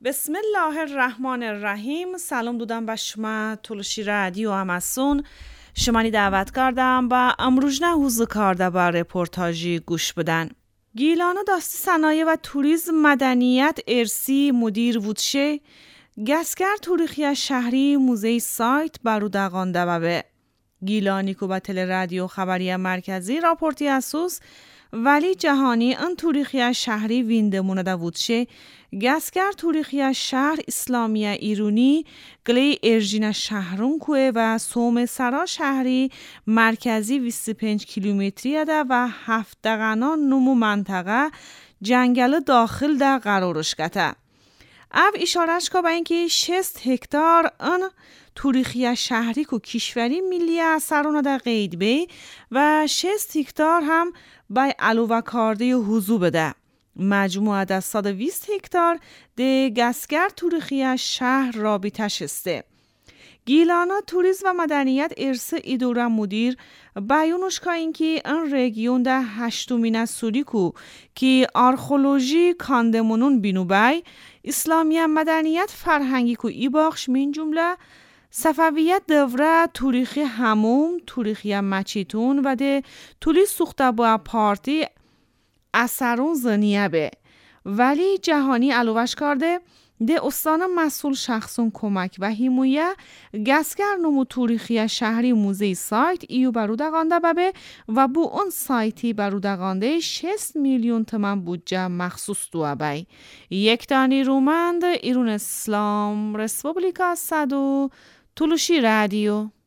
بسم الله الرحمن الرحیم. سلام دودم به شما تولشی رادیو اماسون. شمانی دعوت کردم و امروز نه حوزه کرده با رپورتاجی گوش بدن. گیلانو داستی صنایع و توریسم مدنیت ارسی مدیر وودشه گسکر تاریخی شهری موزه سایت برودقان دبابه. گیلانی که با تل رادیو خبری مرکزی راپورتی اسوس ولی جهانی ان تاریخی شهری ویندمونه دا وودشه گسکر تاریخی شهر اسلامی ایرونی گلی ارژین شهرون کوه و سوم سرا شهری مرکزی 25 کیلومتری ده و 7 دقنا نمو منطقه جنگل داخل ده قرارش کته. او اشارهش که با اینکه 6 هکتار ان تاریخی شهری که کشوری ملی اثرونه ده قید بی و 6 هکتار هم بای علاوه کرده حضور بده. مجموعه ده 120 هکتار ده گسکر تاریخی شهر رابطه شسته. گیلانا توریسم و مدنیت ارث ایدورا مدیر بیانش که اینکه این رژیون ده 8 سوریکو که آرخولوژی کاندمونون بینو بای اسلامی مدنیت فرهنگی که ای باخش من جمله صفویت دوره تاریخی هموم تاریخی مچیتون و ده تولی سوخته با پارتی اثرون زنیه به ولی جهانی علوش کرده ده استان مسئول شخصون کمک و حمایه گسکر نمو تاریخی شهری موزه سایت ایو برودقانده ببه و بو اون سایتی برودقانده 6 میلیون تومان بودجه مخصوص دو بای. یک تانی رومند ایرون اسلام رسپوبلیکا صدو تولشی رادیو.